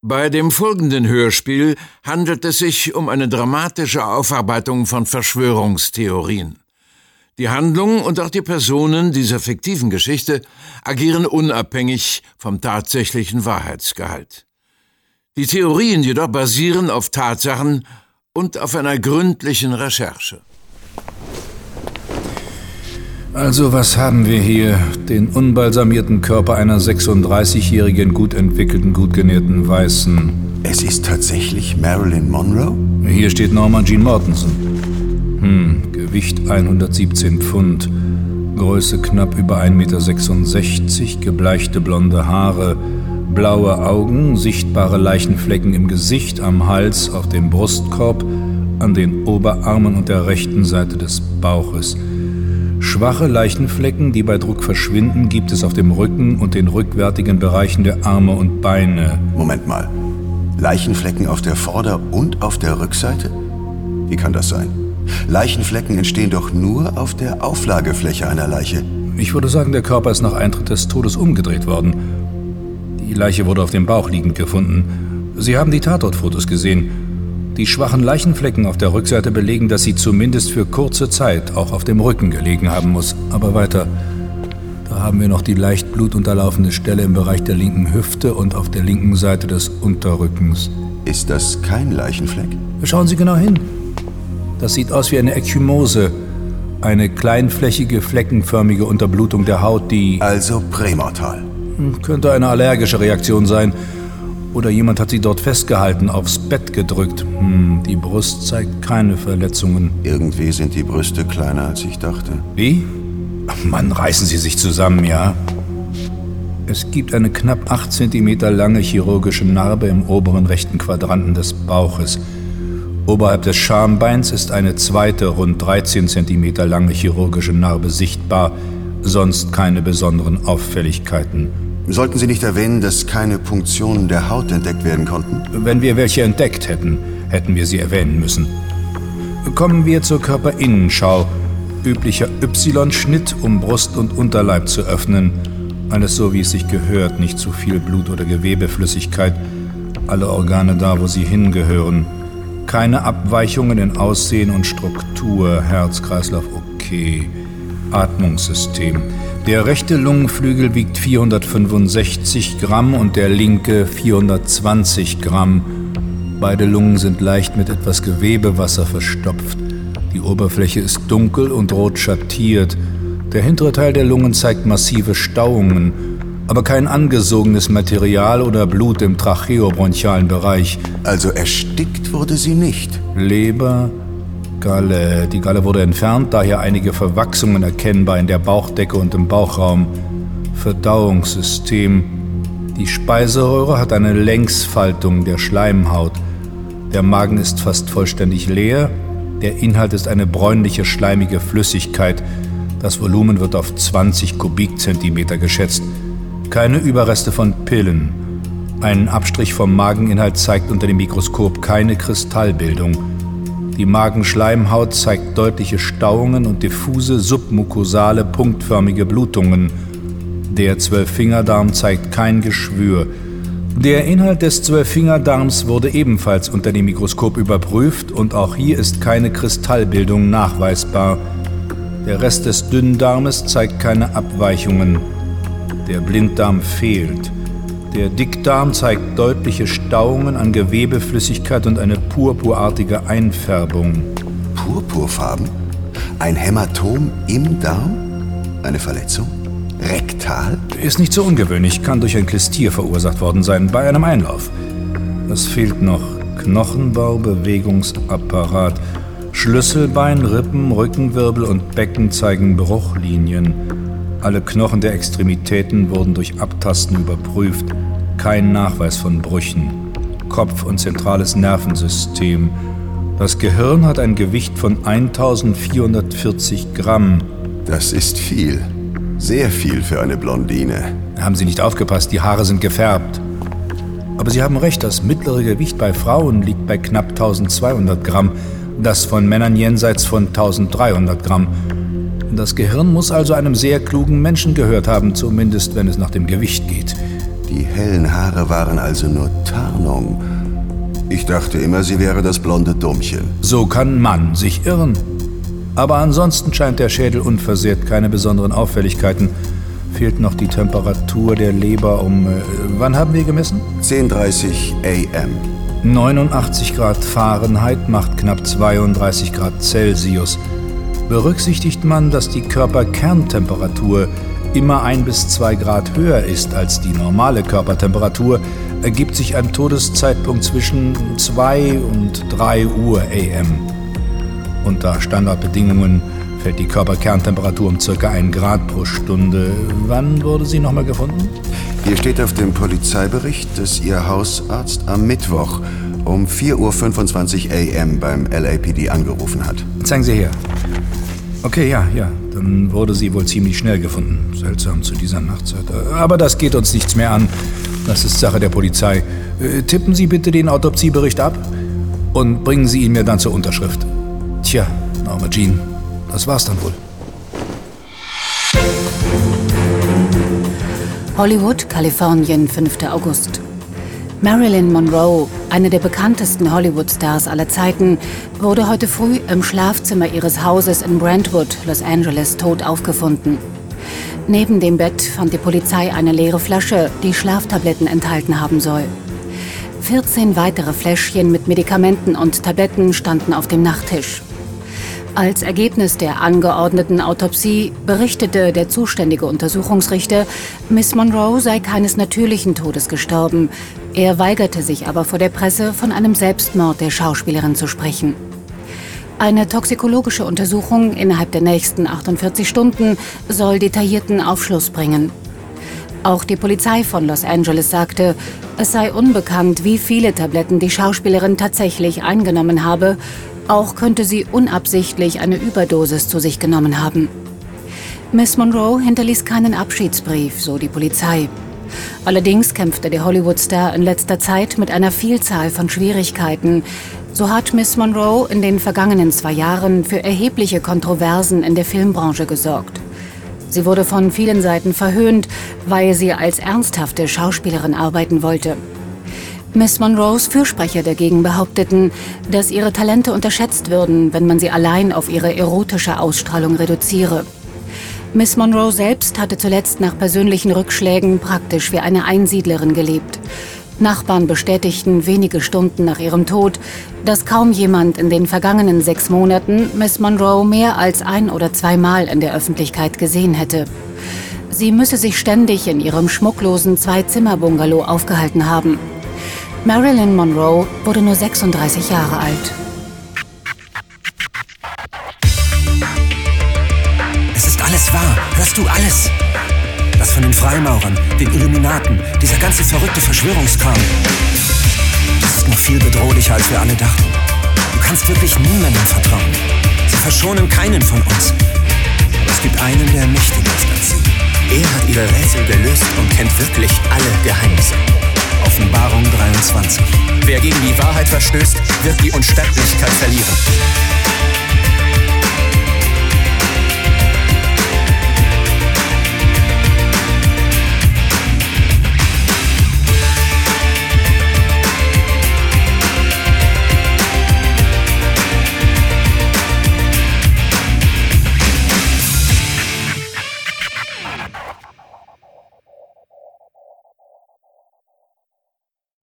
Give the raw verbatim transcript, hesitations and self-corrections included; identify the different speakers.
Speaker 1: Bei dem folgenden Hörspiel handelt es sich um eine dramatische Aufarbeitung von Verschwörungstheorien. Die Handlung und auch die Personen dieser fiktiven Geschichte agieren unabhängig vom tatsächlichen Wahrheitsgehalt. Die Theorien jedoch basieren auf Tatsachen und auf einer gründlichen Recherche.
Speaker 2: Also was haben wir hier? Den unbalsamierten Körper einer sechsunddreißigjährigen, gut entwickelten, gut genährten Weißen.
Speaker 3: Es ist tatsächlich Marilyn Monroe?
Speaker 2: Hier steht Norma Jean Mortensen. Hm, Gewicht hundertsiebzehn Pfund, Größe knapp über ein Meter sechsundsechzig, gebleichte blonde Haare, blaue Augen, sichtbare Leichenflecken im Gesicht, am Hals, auf dem Brustkorb, an den Oberarmen und der rechten Seite des Bauches. Schwache Leichenflecken, die bei Druck verschwinden, gibt es auf dem Rücken und den rückwärtigen Bereichen der Arme und Beine.
Speaker 3: Moment mal. Leichenflecken auf der Vorder- und auf der Rückseite? Wie kann das sein? Leichenflecken entstehen doch nur auf der Auflagefläche einer Leiche.
Speaker 2: Ich würde sagen, der Körper ist nach Eintritt des Todes umgedreht worden. Die Leiche wurde auf dem Bauch liegend gefunden. Sie haben die Tatortfotos gesehen. Die schwachen Leichenflecken auf der Rückseite belegen, dass sie zumindest für kurze Zeit auch auf dem Rücken gelegen haben muss. Aber weiter. Da haben wir noch die leicht blutunterlaufene Stelle im Bereich der linken Hüfte und auf der linken Seite des Unterrückens.
Speaker 3: Ist das kein Leichenfleck?
Speaker 2: Schauen Sie genau hin. Das sieht aus wie eine Ekchymose. Eine kleinflächige, fleckenförmige Unterblutung der Haut, die...
Speaker 3: Also prämortal.
Speaker 2: Könnte eine allergische Reaktion sein. Oder jemand hat sie dort festgehalten, aufs Bett gedrückt. Hm, die Brust zeigt keine Verletzungen.
Speaker 3: Irgendwie sind die Brüste kleiner, als ich dachte.
Speaker 2: Wie? Ach Mann, reißen Sie sich zusammen, ja? Es gibt eine knapp acht Zentimeter lange chirurgische Narbe im oberen rechten Quadranten des Bauches. Oberhalb des Schambeins ist eine zweite, rund dreizehn Zentimeter lange chirurgische Narbe sichtbar, sonst keine besonderen Auffälligkeiten.
Speaker 3: Sollten Sie nicht erwähnen, dass keine Punktionen der Haut entdeckt werden konnten?
Speaker 2: Wenn wir welche entdeckt hätten, hätten wir sie erwähnen müssen. Kommen wir zur Körperinnenschau. Üblicher Y-Schnitt, um Brust und Unterleib zu öffnen. Alles so, wie es sich gehört, nicht zu viel Blut oder Gewebeflüssigkeit. Alle Organe da, wo sie hingehören. Keine Abweichungen in Aussehen und Struktur. Herz, Kreislauf, okay. Atmungssystem. Der rechte Lungenflügel wiegt vierhundertfünfundsechzig Gramm und der linke vierhundertzwanzig Gramm. Beide Lungen sind leicht mit etwas Gewebewasser verstopft. Die Oberfläche ist dunkel und rot schattiert. Der hintere Teil der Lungen zeigt massive Stauungen, aber kein angesogenes Material oder Blut im tracheobronchialen Bereich.
Speaker 3: Also erstickt wurde sie nicht?
Speaker 2: Leber, Galle. Die Galle wurde entfernt, daher einige Verwachsungen erkennbar in der Bauchdecke und im Bauchraum. Verdauungssystem. Die Speiseröhre hat eine Längsfaltung der Schleimhaut. Der Magen ist fast vollständig leer. Der Inhalt ist eine bräunliche, schleimige Flüssigkeit. Das Volumen wird auf zwanzig Kubikzentimeter geschätzt. Keine Überreste von Pillen. Ein Abstrich vom Mageninhalt zeigt unter dem Mikroskop keine Kristallbildung. Die Magenschleimhaut zeigt deutliche Stauungen und diffuse, submukosale, punktförmige Blutungen. Der Zwölffingerdarm zeigt kein Geschwür. Der Inhalt des Zwölffingerdarms wurde ebenfalls unter dem Mikroskop überprüft und auch hier ist keine Kristallbildung nachweisbar. Der Rest des Dünndarmes zeigt keine Abweichungen. Der Blinddarm fehlt. Der Dickdarm zeigt deutliche Stauungen an Gewebeflüssigkeit und eine purpurartige Einfärbung.
Speaker 3: Purpurfarben? Ein Hämatom im Darm? Eine Verletzung? Rektal?
Speaker 2: Ist nicht so ungewöhnlich, kann durch ein Klistier verursacht worden sein, bei einem Einlauf. Es fehlt noch Knochenbau, Bewegungsapparat. Schlüsselbein, Rippen, Rückenwirbel und Becken zeigen Bruchlinien. Alle Knochen der Extremitäten wurden durch Abtasten überprüft. Kein Nachweis von Brüchen. Kopf und zentrales Nervensystem. Das Gehirn hat ein Gewicht von eintausendvierhundertvierzig Gramm.
Speaker 3: Das ist viel. Sehr viel für eine Blondine.
Speaker 2: Haben Sie nicht aufgepasst, die Haare sind gefärbt. Aber Sie haben recht, das mittlere Gewicht bei Frauen liegt bei knapp eintausendzweihundert Gramm. Das von Männern jenseits von eintausenddreihundert Gramm. Das Gehirn muss also einem sehr klugen Menschen gehört haben, zumindest wenn es nach dem Gewicht geht.
Speaker 3: Die hellen Haare waren also nur Tarnung. Ich dachte immer, sie wäre das blonde Dummchen.
Speaker 2: So kann man sich irren. Aber ansonsten scheint der Schädel unversehrt, keine besonderen Auffälligkeiten. Fehlt noch die Temperatur der Leber um... Äh, wann haben wir gemessen?
Speaker 3: zehn Uhr dreißig A M
Speaker 2: neunundachtzig Grad Fahrenheit macht knapp zweiunddreißig Grad Celsius. Berücksichtigt man, dass die Körperkerntemperatur immer ein bis zwei Grad höher ist als die normale Körpertemperatur, ergibt sich ein Todeszeitpunkt zwischen zwei und drei Uhr A M Unter Standardbedingungen fällt die Körperkerntemperatur um circa ein Grad pro Stunde. Wann wurde sie nochmal gefunden?
Speaker 3: Hier steht auf dem Polizeibericht, dass Ihr Hausarzt am Mittwoch um vier Uhr fünfundzwanzig A M beim L A P D angerufen hat.
Speaker 2: Zeigen Sie her. Okay, ja, ja. Dann wurde sie wohl ziemlich schnell gefunden. Seltsam zu dieser Nachtzeit. Aber das geht uns nichts mehr an. Das ist Sache der Polizei. Äh, tippen Sie bitte den Autopsiebericht ab und bringen Sie ihn mir dann zur Unterschrift. Tja, Norma Jean, das war's dann wohl.
Speaker 4: Hollywood, Kalifornien, fünfter August. Marilyn Monroe, eine der bekanntesten Hollywood-Stars aller Zeiten, wurde heute früh im Schlafzimmer ihres Hauses in Brentwood, Los Angeles, tot aufgefunden. Neben dem Bett fand die Polizei eine leere Flasche, die Schlaftabletten enthalten haben soll. vierzehn weitere Fläschchen mit Medikamenten und Tabletten standen auf dem Nachttisch. Als Ergebnis der angeordneten Autopsie berichtete der zuständige Untersuchungsrichter, Miss Monroe sei keines natürlichen Todes gestorben. Er weigerte sich aber vor der Presse, von einem Selbstmord der Schauspielerin zu sprechen. Eine toxikologische Untersuchung innerhalb der nächsten achtundvierzig Stunden soll detaillierten Aufschluss bringen. Auch die Polizei von Los Angeles sagte, es sei unbekannt, wie viele Tabletten die Schauspielerin tatsächlich eingenommen habe. Auch könnte sie unabsichtlich eine Überdosis zu sich genommen haben. Miss Monroe hinterließ keinen Abschiedsbrief, so die Polizei. Allerdings kämpfte der Hollywood-Star in letzter Zeit mit einer Vielzahl von Schwierigkeiten. So hat Miss Monroe in den vergangenen zwei Jahren für erhebliche Kontroversen in der Filmbranche gesorgt. Sie wurde von vielen Seiten verhöhnt, weil sie als ernsthafte Schauspielerin arbeiten wollte. Miss Monroes Fürsprecher dagegen behaupteten, dass ihre Talente unterschätzt würden, wenn man sie allein auf ihre erotische Ausstrahlung reduziere. Miss Monroe selbst hatte zuletzt nach persönlichen Rückschlägen praktisch wie eine Einsiedlerin gelebt. Nachbarn bestätigten wenige Stunden nach ihrem Tod, dass kaum jemand in den vergangenen sechs Monaten Miss Monroe mehr als ein- oder zweimal in der Öffentlichkeit gesehen hätte. Sie müsse sich ständig in ihrem schmucklosen Zwei-Zimmer-Bungalow aufgehalten haben. Marilyn Monroe wurde nur sechsunddreißig Jahre alt.
Speaker 5: Es ist alles wahr. Hörst du alles? Das von den Freimaurern, den Illuminaten, dieser ganze verrückte Verschwörungskram. Das ist noch viel bedrohlicher, als wir alle dachten. Du kannst wirklich niemandem vertrauen. Sie verschonen keinen von uns. Aber es gibt einen, der mächtiger ist als sie. Er hat ihre Rätsel gelöst und kennt wirklich alle Geheimnisse. Offenbarung dreiundzwanzig. Wer gegen die Wahrheit verstößt, wird die Unsterblichkeit verlieren.